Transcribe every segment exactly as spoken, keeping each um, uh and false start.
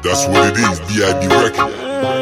That's what it is, D I B record.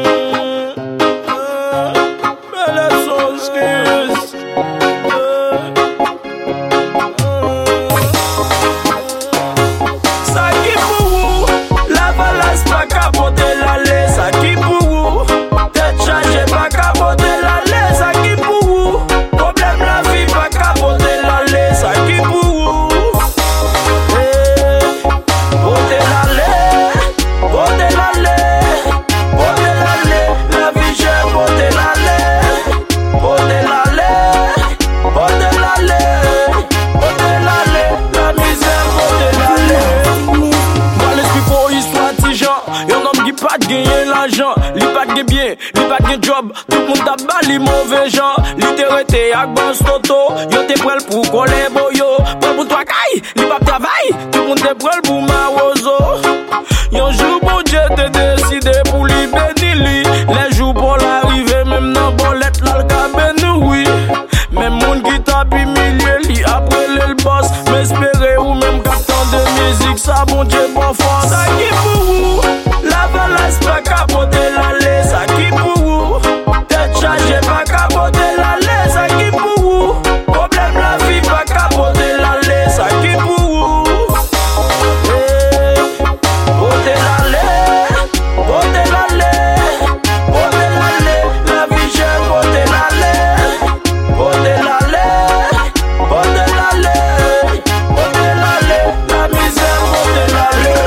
Pas de gagner l'argent, li pas de bien, li pas de job, tout le monde a bali mauvais gens, littératé ak bon stoto, yo te prêt pour coller boyo, prêt pour toi caille, li pas travail, tout le monde te prêt pour marozo. Yon jour bon Dieu te décidé pour li béni li, les jours pour l'arrivée même dans bolette là le cabane oui. Même monde qui tape humilié li après le boss, m'espérer ou même captant de musique ça bon Dieu bon fort, ça qui pour vous. La balance pas capoter l'allée, ça qui pour vous. Tête chargée pas capoter l'allée, ça qui pour vous. Problème la vie pas capoter l'allée, ça qui pour vous. Hey, poter l'allée, poter l'allée, poter l'allée. La vie j'ai poter l'allée, poter l'allée, poter l'allée, poter l'allée. La misère poter l'allée.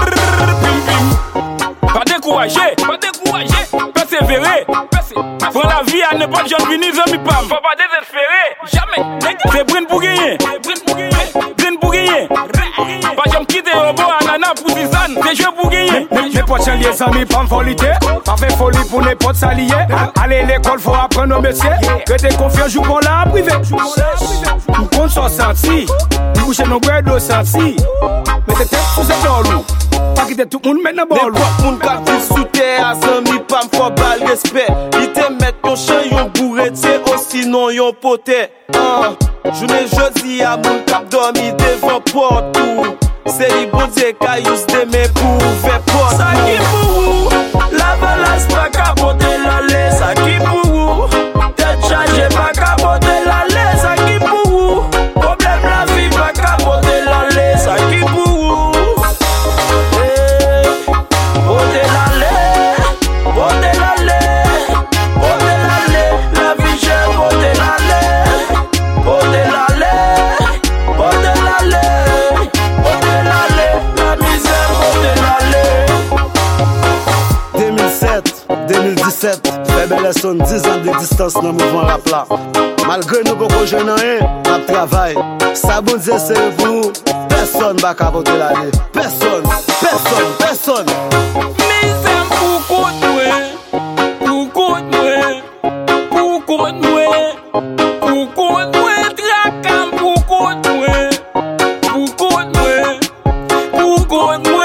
Pas décourager, pas décourager, persévérer. Prends la vie à n'importe quel jeune vini, zami pam. Faut pas désespérer, jamais. C'est brune pour gagner, brune pour gagner, brune pour gagner. Pas jamais quitter au bon ananas pour Zizane, c'est jeu pour gagner. N'importe quel lié, zami pam, folité. Pas fait folie pour n'importe s'allier. Aller l'école, faut apprendre au métier. Que t'es confiant, joue pour la privée. Nous compte sur senti, nous coucher nos bras d'eau senti. Mais t'es tête sous cette orlou. Pas quitter tout le monde maintenant bon. N'importe moun ka vit sous terre, zami pam, faut bal respect. Il te met ton chien, yon bourré, c'est aussi non yon poté. Uh, Journée jeudi à moun kap dormi devant porte ou. C'est li bon Dieu ka use demain pour faire porte. Ça qui pour vous, la balance pas capoter l'allée, ça qui pour vous. Tête chargée pas capoter l'allée, ça qui pour vous. Problème la vie pas capoter l'allée, ça qui pour vous. Hey, poter l'allée, poter l'allée, poter l'allée. La vie j'ai poter l'allée, poter l'allée, poter l'allée, poter l'allée. La misère poter l'allée. deux mille sept, deux mille dix-sept, fait belle son dix ans de distance dans le mouvement rap là. Malgré nous beaucoup jeunes rien, on travaille. Ça bon Dieu c'est vous, personne va capoter l'année. Personne, personne, personne. Misère pour continuer, pour continuer, pour continuer, pour continuer, tracam pour continuer, pour continuer, pour continuer.